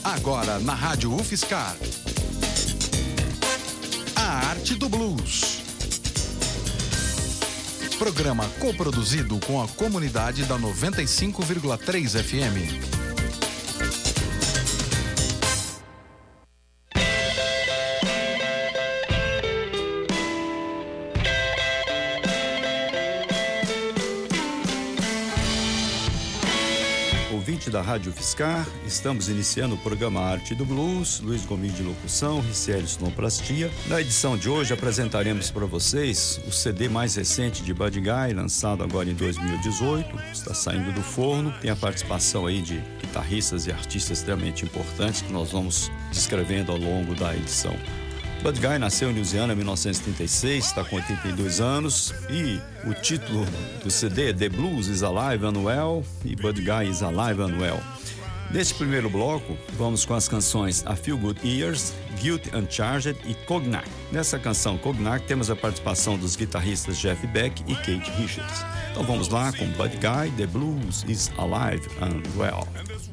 Agora na Rádio UFSCar. A Arte do Blues. Programa coproduzido com a comunidade da 95,3 FM. Da Rádio UFSCar, estamos iniciando o programa Arte do Blues. Luiz Gomes de locução, Ricieli sonoplastia. Na edição de hoje apresentaremos para vocês o CD mais recente de Buddy Guy, lançado agora em 2018, está saindo do forno. Tem a participação aí de guitarristas e artistas extremamente importantes que nós vamos descrevendo ao longo da edição. Buddy Guy nasceu em Louisiana em 1936, está com 82 anos e o título do CD é The Blues is Alive and Well e Buddy Guy is Alive and Well. Neste primeiro bloco, vamos com as canções A Few Good Years, Guilty Uncharged e Cognac. Nessa canção Cognac temos a participação dos guitarristas Jeff Beck e Keith Richards. Então vamos lá com Buddy Guy, The Blues is Alive and Well.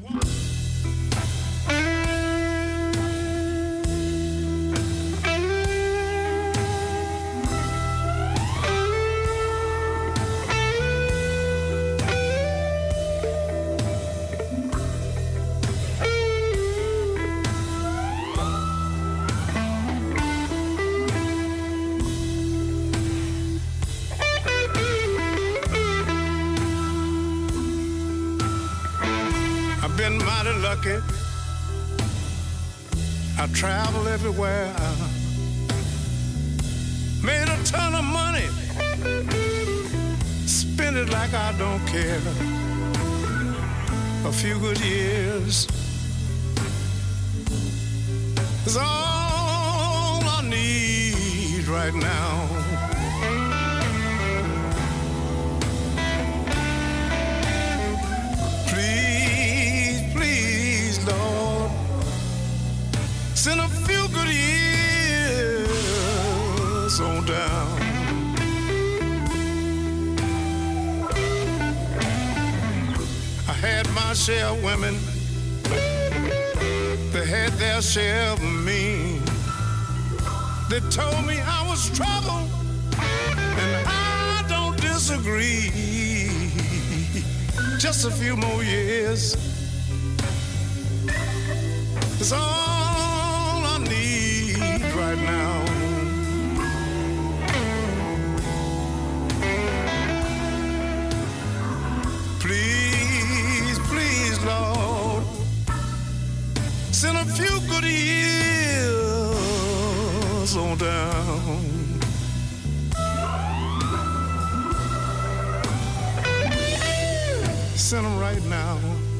I travel everywhere, made a ton of money, spend it like I don't care. A few good years is all I need right now. Send a few good years on down. I had my share of women, they had their share of me. They told me I was trouble, and I don't disagree. Just a few more years is all right now. Please, please, Lord, send a few good years on down. Send them right now.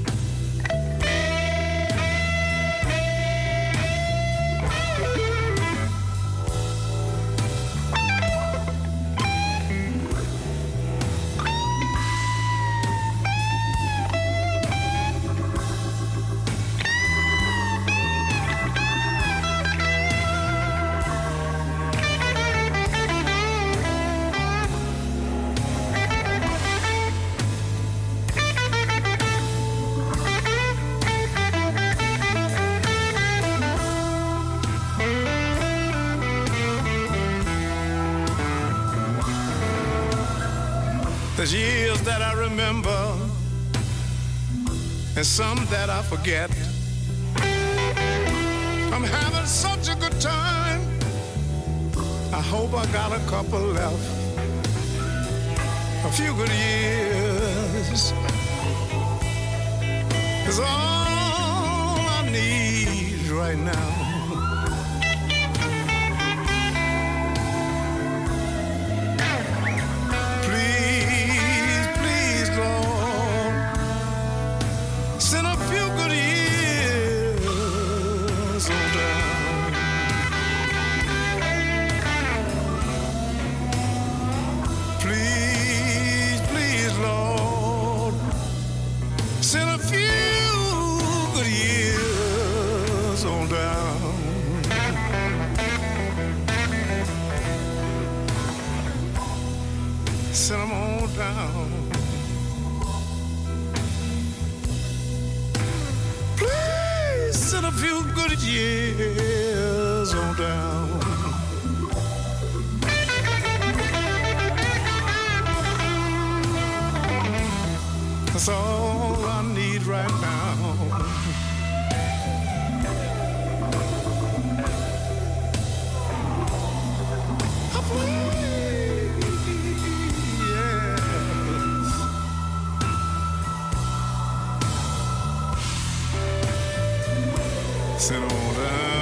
There's years that I remember and some that I forget. I'm having such a good time, I hope I got a couple left. A few good years is all I need right now. Send them on down. few good years on down. That's all I need right now. Sit on down.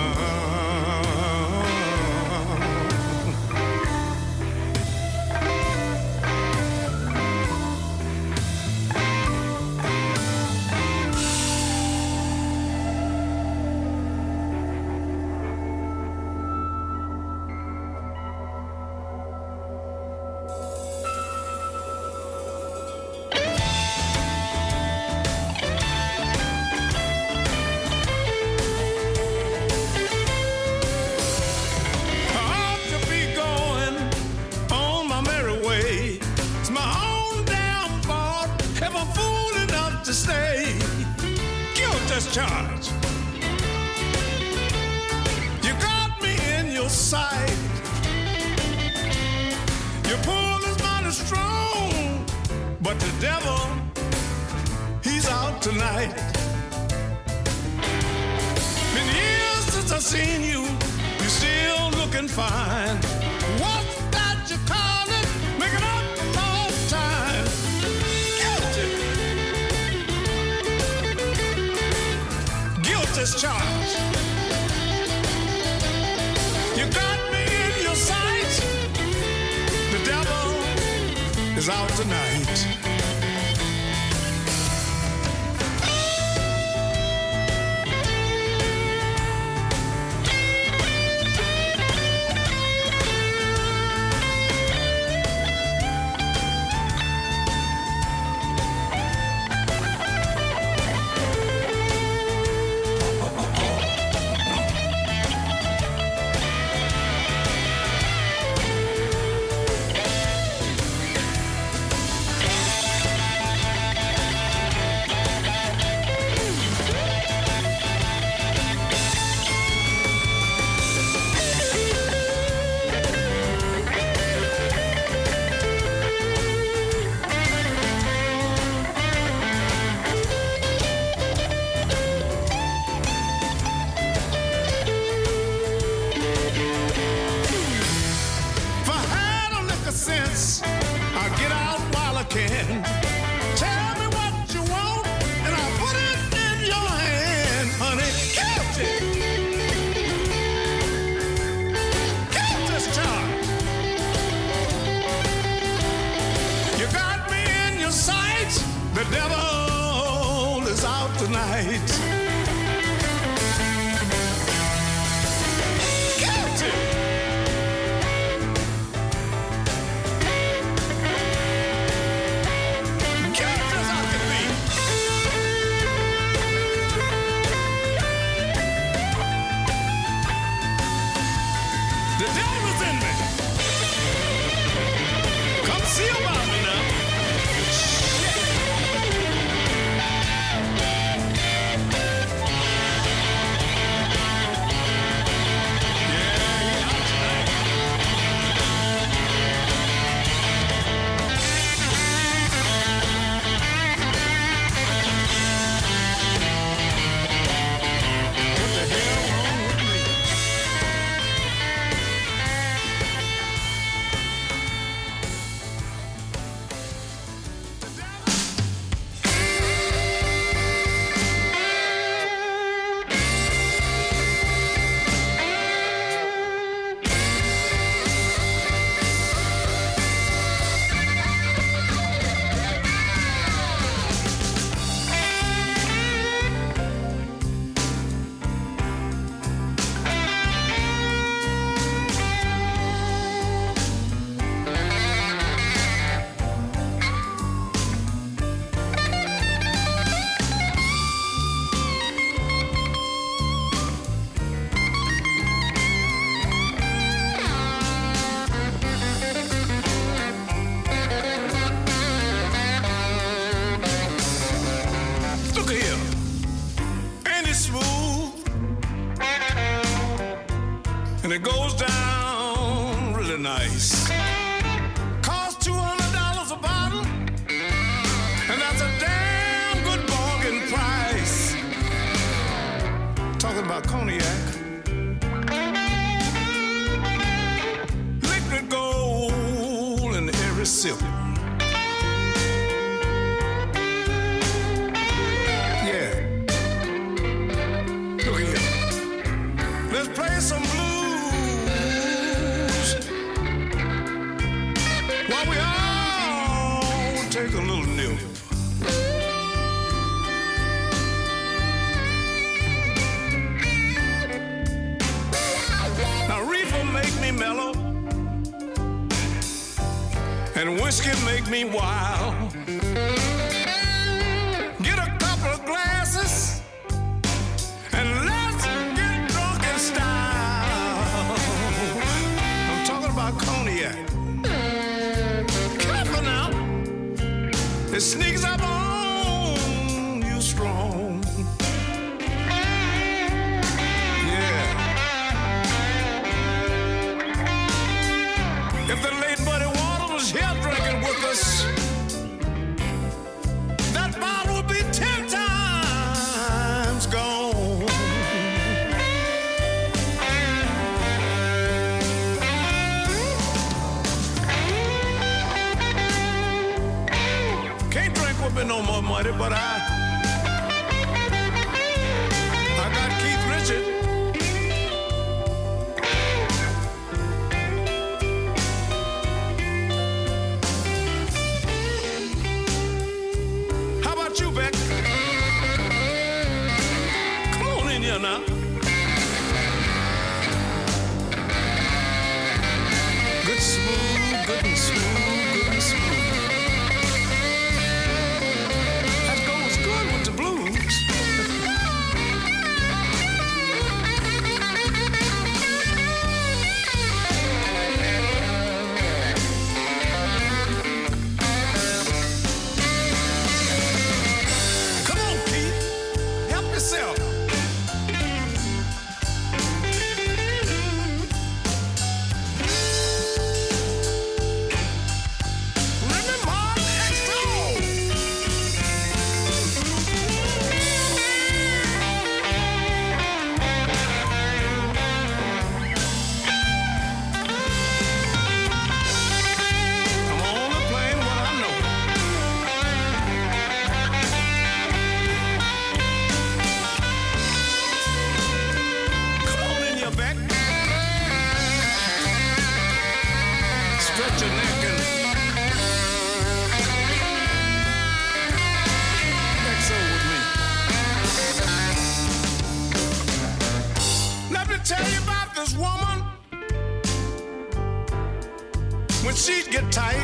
To stay, guilty charge. You got me in your sight. Your pull is mighty strong, but the devil, he's out tonight. Been years since I seen you, you're still looking fine. What's that you call it? Making up for lost time. This charge. You got me in your sight. The devil is out tonight. The devil is out tonight. Guilty. Guilty as I can be. The devil is in me. Come see about me now. about cognac. Liquid gold in every sip. Yeah. Look here. Let's play some blues while we all take a little nip. Mellow and whiskey make me wild. Get a couple of glasses and let's get drunk in style. I'm talking about cognac. Careful now, it sneaks up on you strong. If the late Buddy Water was here drinking with us, that bottle would be 10 times gone. Can't drink with me no more, Muddy, but I got Keith Richard. Now. Good smooth, good and smooth, good and smooth. That goes good with the blues. Come on, Pete, help yourself. Tell you about this woman when she'd get tight.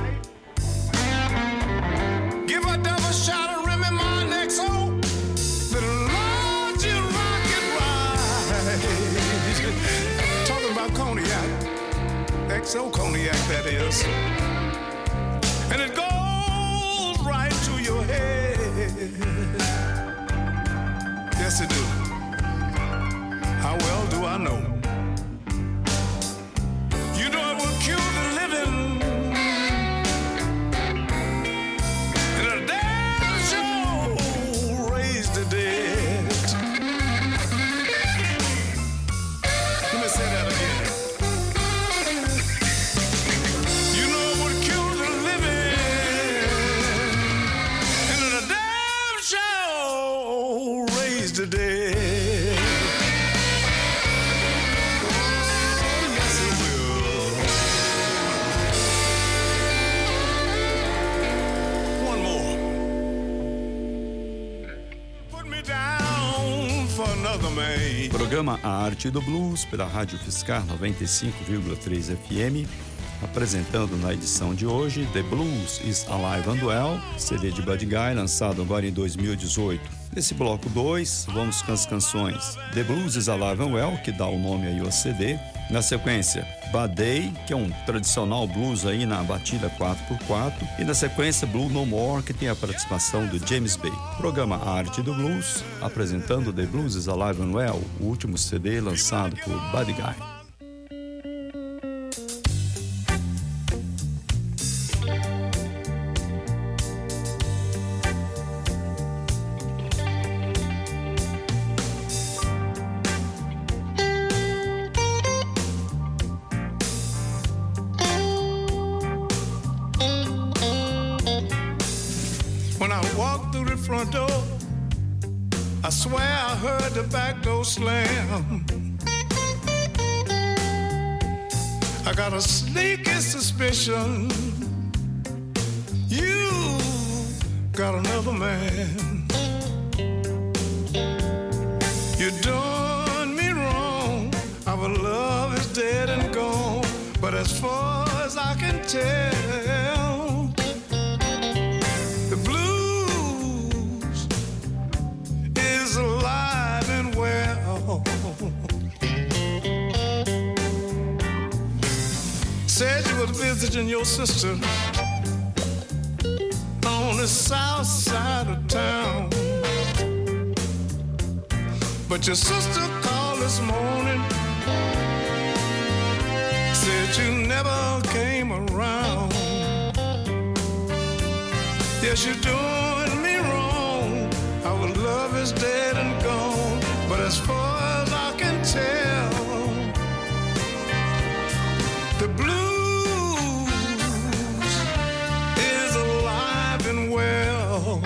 Give her a double shot of Remy Martin XO. The Lord, you rock it right. Talking about cognac, XO cognac that is, and it goes right to your head. Yes, it do. How well do I know? You know it will kill the living, and a damn sure raise the dead. Let me say that again. You know it will kill the living, and a damn sure raise the dead. Programa A Arte do Blues pela Rádio Fiscar 95,3 FM, apresentando na edição de hoje The Blues is Alive and Well, CD de Buddy Guy, lançado agora em 2018. Nesse bloco 2, vamos com as canções The Blues is Alive and Well, que dá o nome aí ao CD. Na sequência, Bad Day, que é um tradicional blues aí na batida 4x4. E na sequência, Blue No More, que tem a participação do James Bay. Programa A Arte do Blues, apresentando The Blues is Alive and Well, o último CD lançado por Buddy Guy. I swear I heard the back door slam. I got a sneaky suspicion you got another man. You done me wrong. Our love is dead and gone. But as far as I can tell, the blues is alive and well. Said you were visiting your sister on the south side of town, but your sister called this morning, said you never came around. Yes, you're doing me wrong. Our love is dead and gone, but as far as I can tell, the blues is alive and well.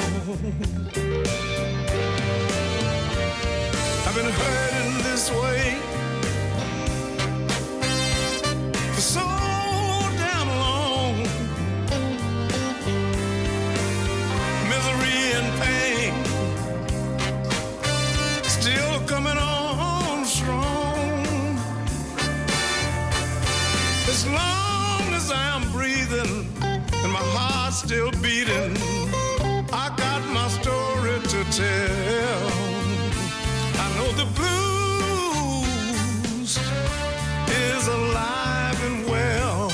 I've been hurting this way for so damn long. Misery and pain still coming on strong. As long as I'm breathing and my heart's still beating, I got my story to tell. I know the blues is alive and well.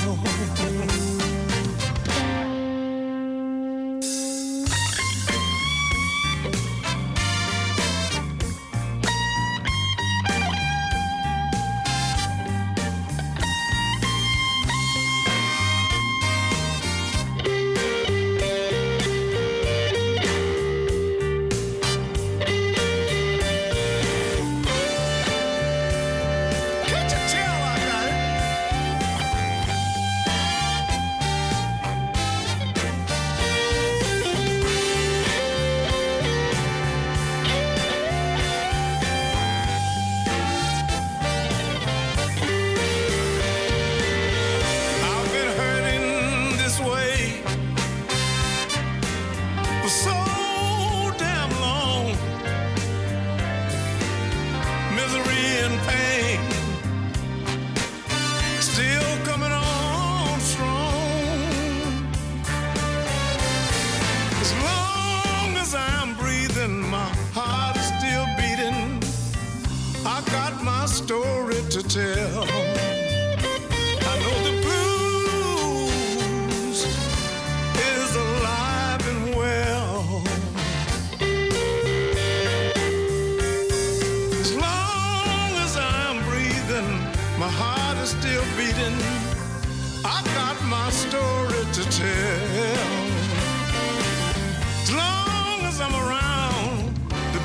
To tell. I know the blues is alive and well. As long as I'm breathing, my heart is still beating. I got my story to tell. As long as I'm around, the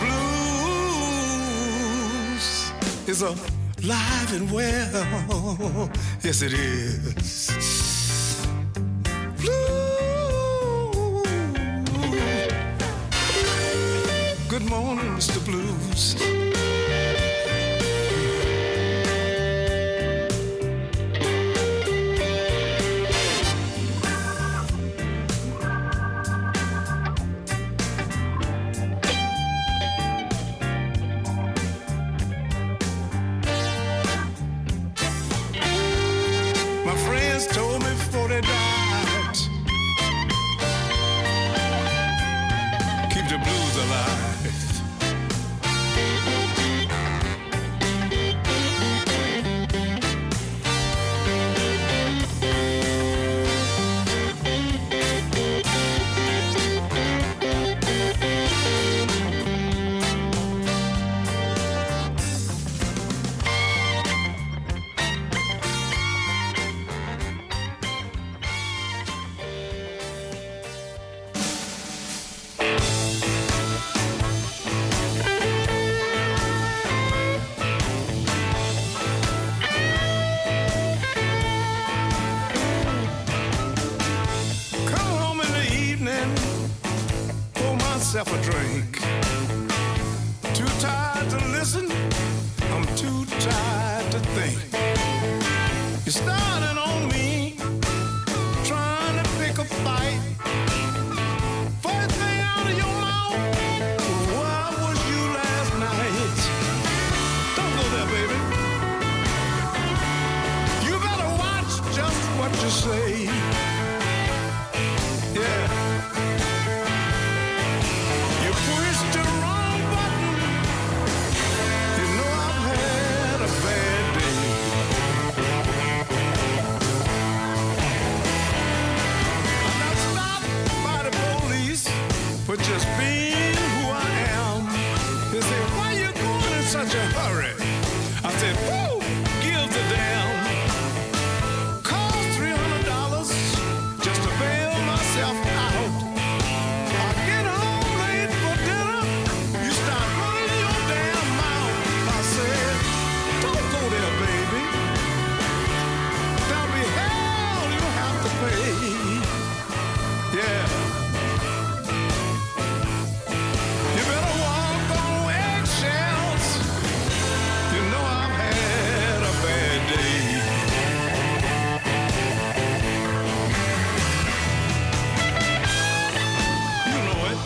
blues is alive and well. Yes, it is. Blue. Good morning, Mr. Blues. Told me before they died, keep the blues alive. myself a drink. Too tired to listen, I'm too tired to think. You started on me, trying to pick a fight. First thing out of your mouth, where was you last night? Don't go there, baby. You better watch just what you say. Yeah. You pushed the wrong button. You know I've had a bad day. I'm not stopped by the police for just being who I am. They say, why you going in such a hurry? I said, whoo, guilty damn. Cost $300 just to bail myself out. I get home late for dinner, you start running your damn mouth. I said, don't go there, baby. There'll be hell you have to pay. Yeah. You better walk on eggshells. You know I've had a bad day. You know it.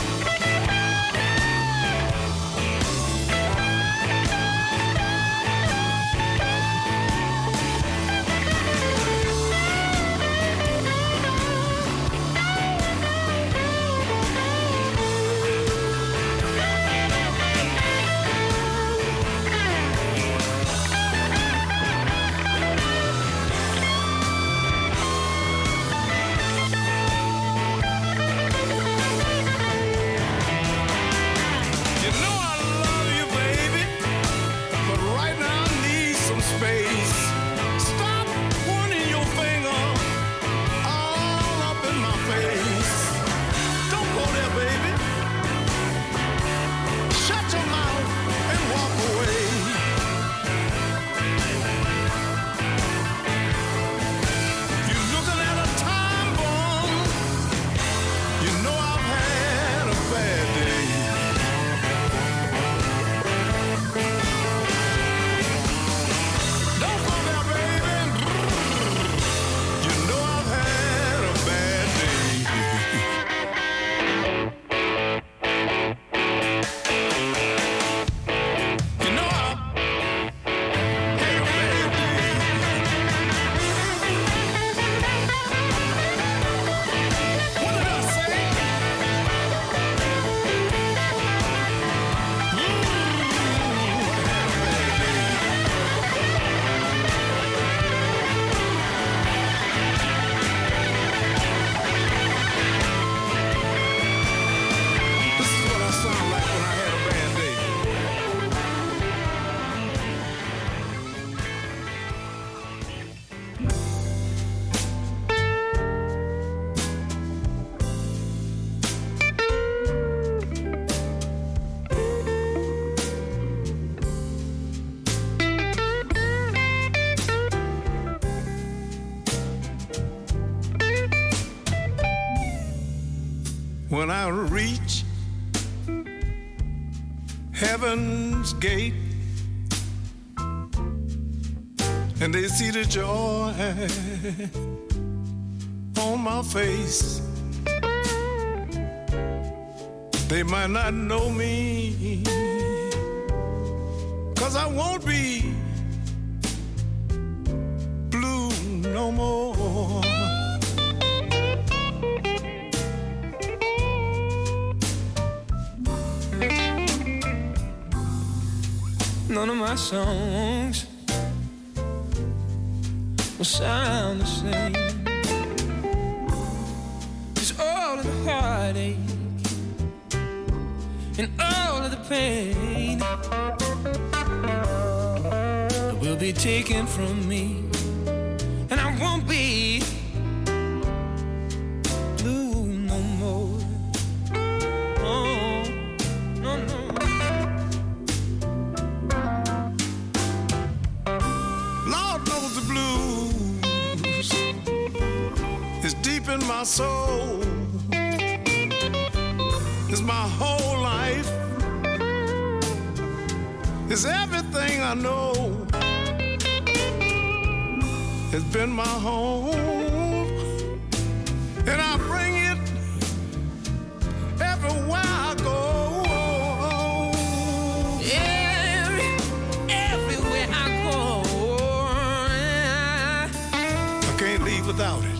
You know I love you, baby, but right now I need some space. Stop pointing your finger all up in my face. Don't go there, baby. Shut your mouth and walk away. You're looking at a time bomb. You know I've had a bad day. Don't go there, baby. You know I've had a bad day. You know I've had a bad day. What did I say? This is what I sound like when I had a bad day. When I reach heaven's gate and they see the joy on my face, they might not know me, 'cause I won't be blue no more. None of my songs will sound the same. It's all of the heartache and all of the pain that will be taken from me, and I won't be blue no more. Oh, no, no. Lord knows the blues is deep in my soul. It's my whole life is everything I know. It's been my home, and I bring it everywhere I go. Everywhere I go, I can't leave without it.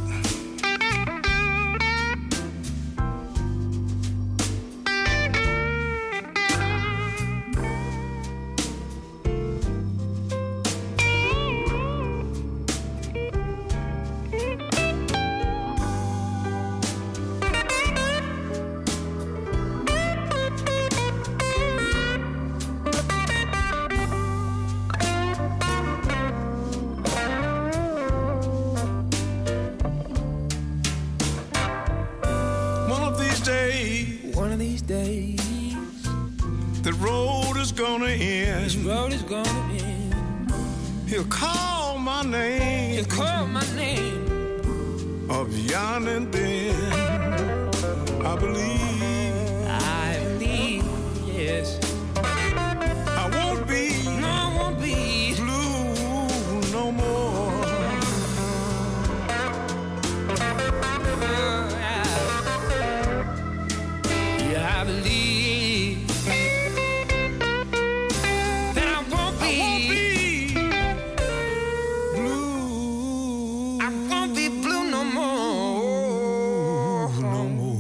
one of these days, the road is gonna end. this road is gonna end. He'll call my name. You call my name. Of yon and then, I believe. I believe, yes. I won't be. No, I won't be blue no more. Yeah, I believe that I won't be blue. I won't be blue no more. No more.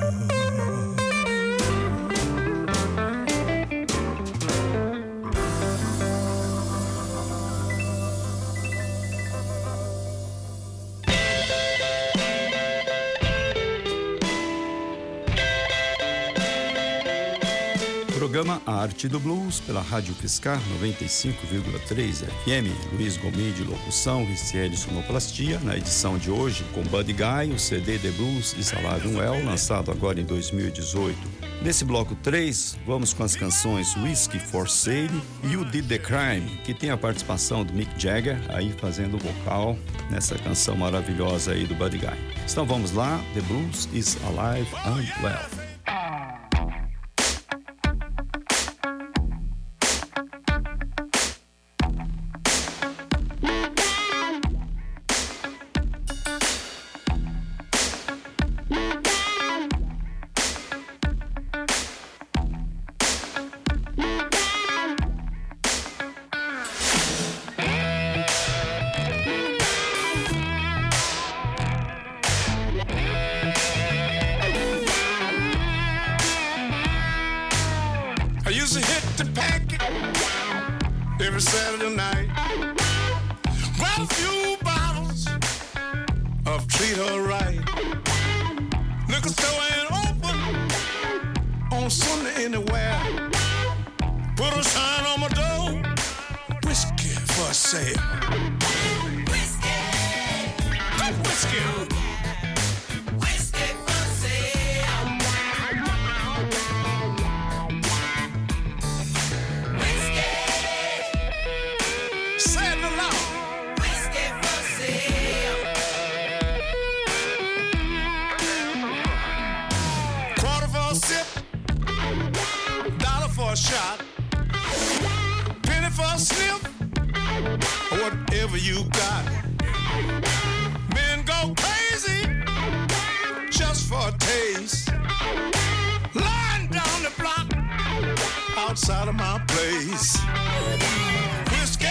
Programa A Arte do Blues pela Rádio Fiscar 95,3 FM. Luiz Gomes de locução, Ricieli sonoplastia. Na edição de hoje com Buddy Guy, o CD The Blues is Alive and Well, lançado agora em 2018. Nesse bloco 3, vamos com as canções Whiskey for Sale e You Did the Crime, que tem a participação do Mick Jagger aí fazendo o vocal nessa canção maravilhosa aí do Buddy Guy. Então vamos lá, The Blues is Alive and Well. I used to hit the packet every Saturday night. Grab a few bottles of Treat Her Right. Liquor store ain't open on Sunday anywhere. Put a sign on my door, whiskey for sale. Whiskey, good whiskey. A shot, penny for a sniff, or whatever you got. Men go crazy just for a taste. Lying down the block outside of my place. Whiskey,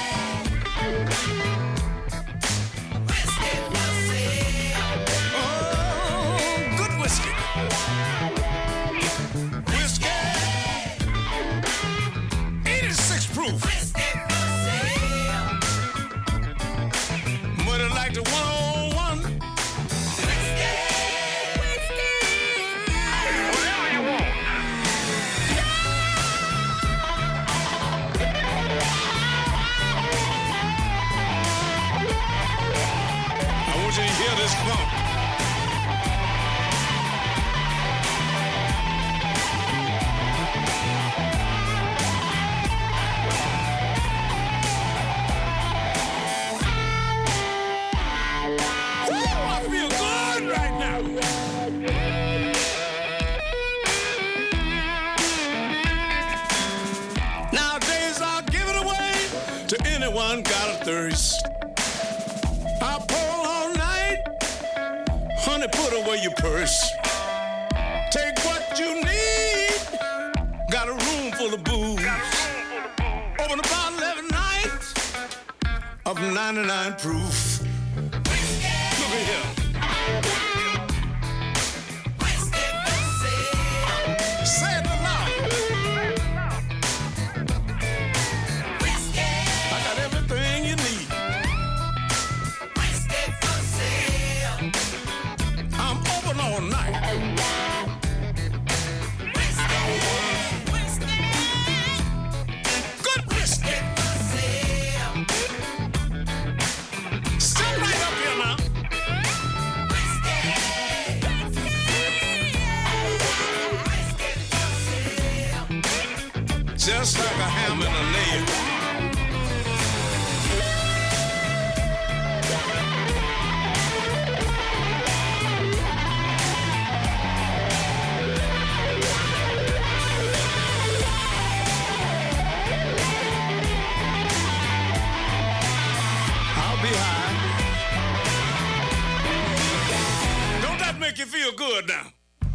whiskey for sale. Oh, good whiskey. 86 proof. Muddy like the 101. Whatever you want. I want you to hear this funk. to anyone got a thirst. I pull all night, honey, put away your purse. Take what you need, got a room full of booze. Open a bottle every night of 99 proof. Look at here. Say it aloud. I got everything you need. I'm open all night. Good whiskey. Sit right up here now. Just like a hammer and a nail. I'll be high. Don't that make you feel good now?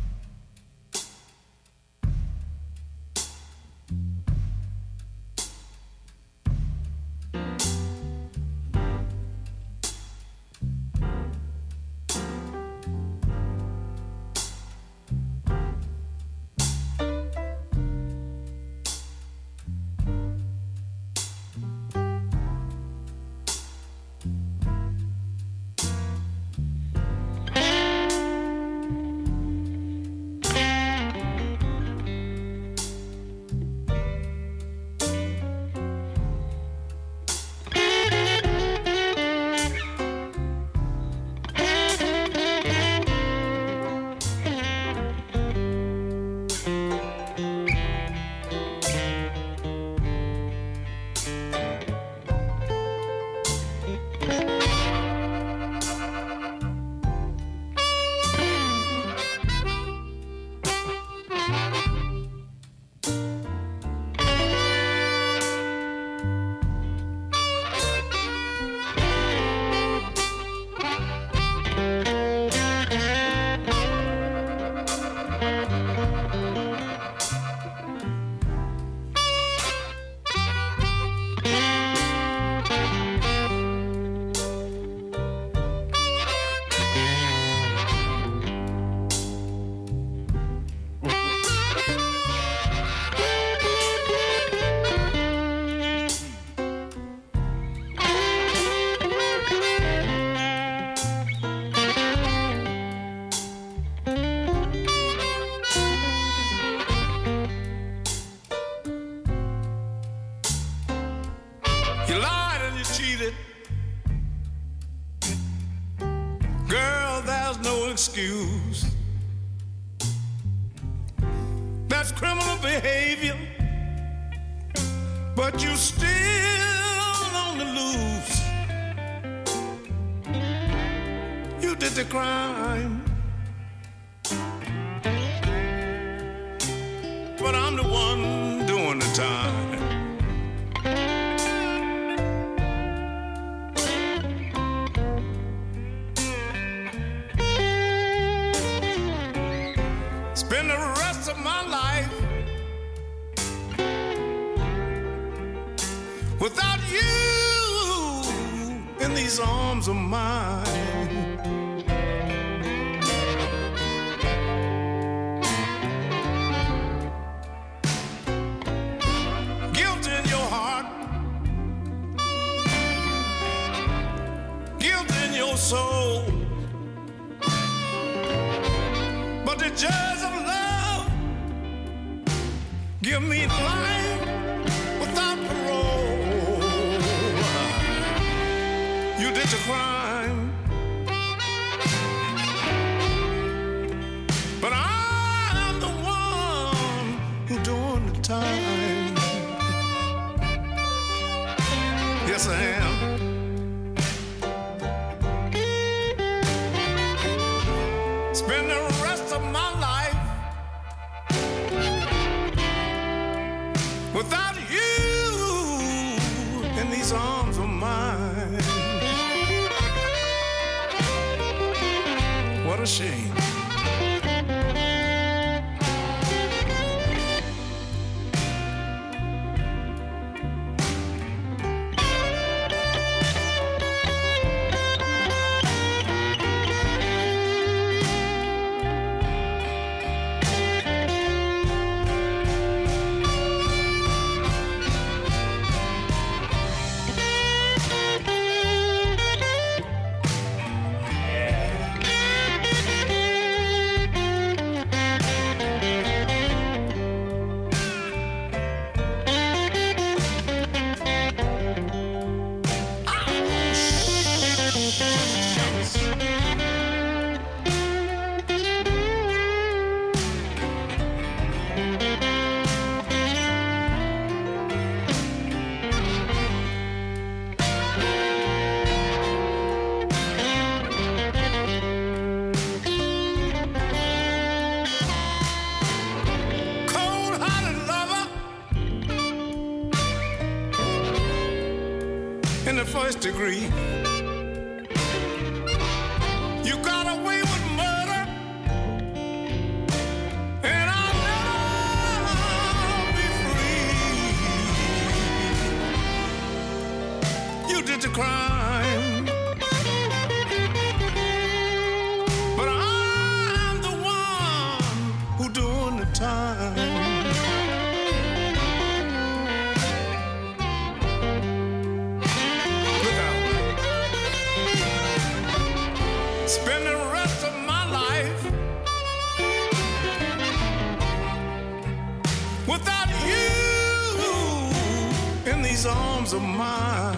You lied and you cheated. Girl, there's no excuse. That's criminal behavior. But you still on the loose. You did the crime. But I'm the one doing the time. Spend the rest of my life without you in these arms of mine. Guilt in your heart, guilt in your soul. But the judge of love give me life without parole. You did the crime, but I'm the one who doing the time. Yes, I am. Spend the rest of my life without you in these what a shame. In the first degree, you got away with murder, and I'll never be free. You did the crime, but I'm the one who doing the time. Spend the rest of my life without you in these arms of mine.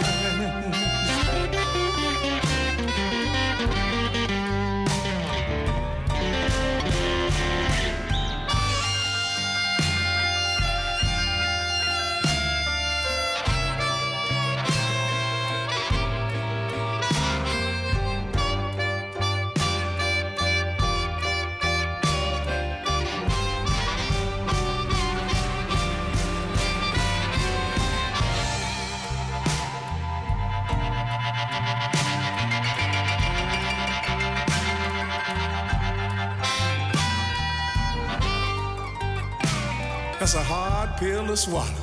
That's a hard pill to swallow.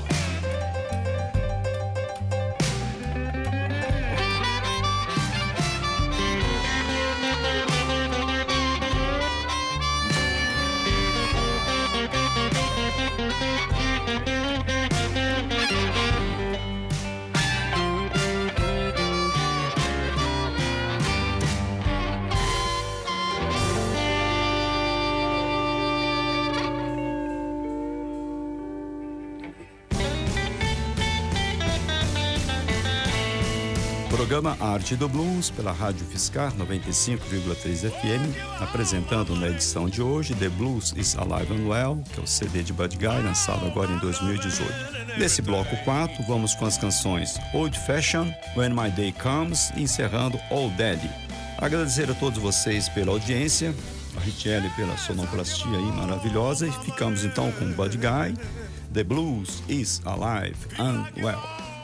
Programa Arte do Blues pela Rádio UFSCar 95,3 FM, apresentando na edição de hoje The Blues is Alive and Well, que é o CD de Buddy Guy, lançado agora em 2018. Nesse bloco 4, vamos com as canções Old Fashioned, When My Day Comes e encerrando Old Daddy. Agradecer a todos vocês pela audiência, a Richelle pela sonoplastia aí maravilhosa, e ficamos então com Buddy Guy, The Blues is Alive and Well.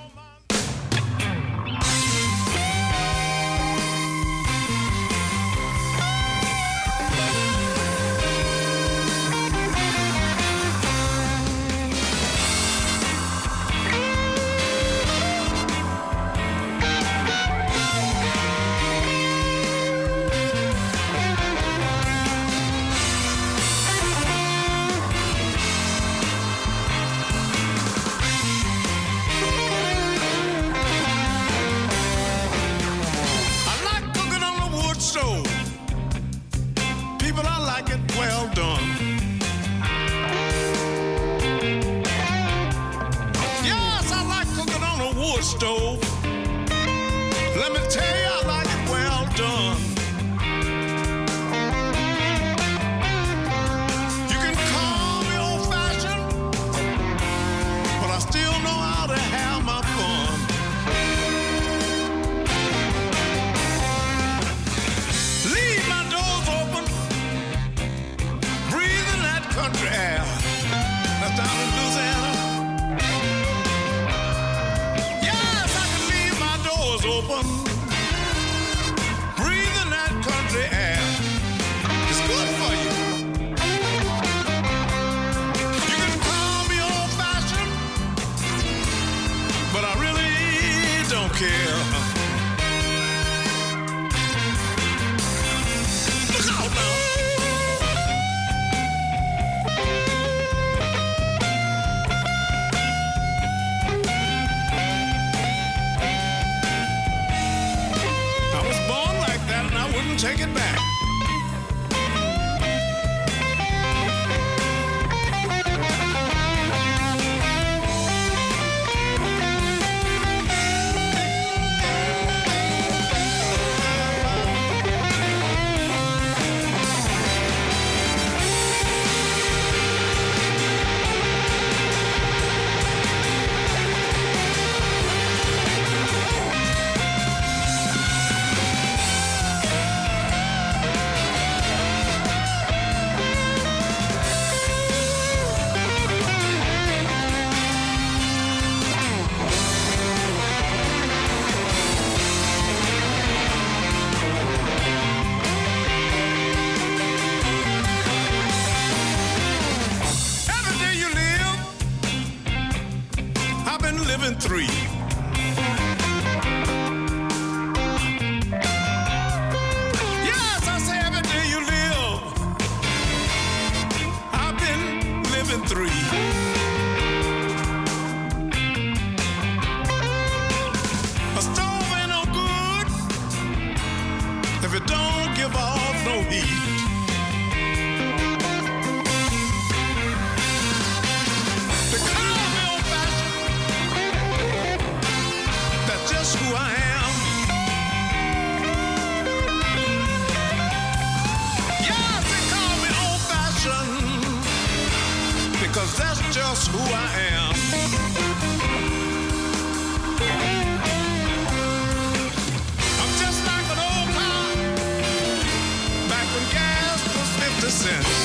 Stove. Let me tell you, I like it well done. You can call me old-fashioned, but I still know how to have my fun. Leave my doors open, breathing that country air. That's down in Louisiana. Open, breathing that country air. care. Look out now. I was born like that and I wouldn't take it back. Living three. Yes, I say every day you live. I've been living three. A stove ain't no good if it don't give off no heat. Who I am. Yes, they call me old-fashioned because that's just who I am. I'm just like an old car back when gas was 50 cents.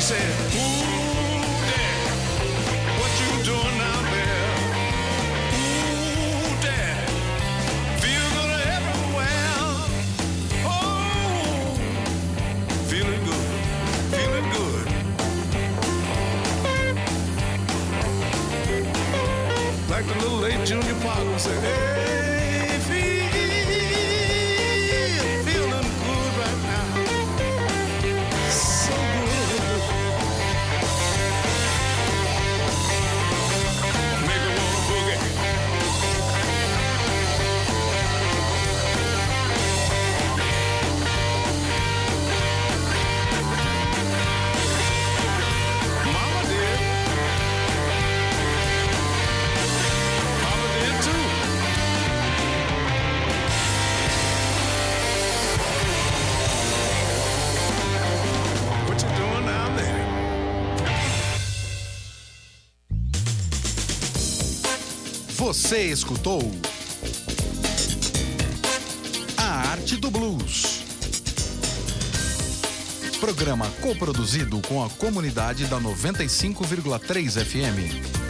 said, ooh, Dad, what you doing down there? Ooh, Dad, feel good everywhere. Oh, feeling good, feeling good. Like the little late Junior Parker said, hey, feeling good right now. So good. Make me wanna boogie. Mama did. Papa did too. What you doing down there? Você escutou A Arte do Blues. Programa coproduzido com a comunidade da 95,3 FM.